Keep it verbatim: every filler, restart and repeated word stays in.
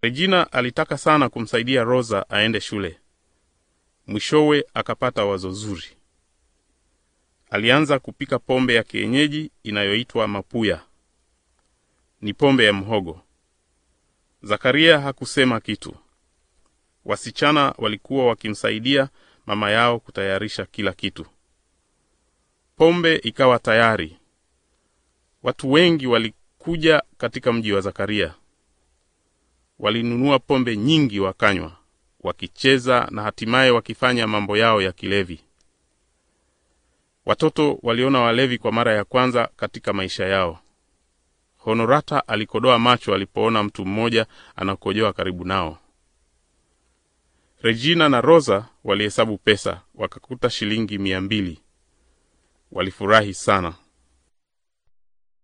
Regina alitaka sana kumsaidia Rosa aende shule. Mwishowe akapata wazo zuri. Alianza kupika pombe ya kienyeji inayoitwa mapuya. Ni pombe ya mhogo. Zakaria hakusema kitu. Wasichana walikuwa wakimsaidia mama yao kutayarisha kila kitu. Pombe ikawa tayari. Watu wengi walikuja katika mji wa Zakaria. Walinunua pombe nyingi wakanywa, wakicheza na hatimaye wakifanya mambo yao ya kilevi. Watoto waliona walevi kwa mara ya kwanza katika maisha yao. Honorata alikodoa macho alipoona mtu mmoja anakojoa karibu nao. Regina na Rosa walihesabu pesa, wakakuta shilingi mia mbili. Walifurahi sana.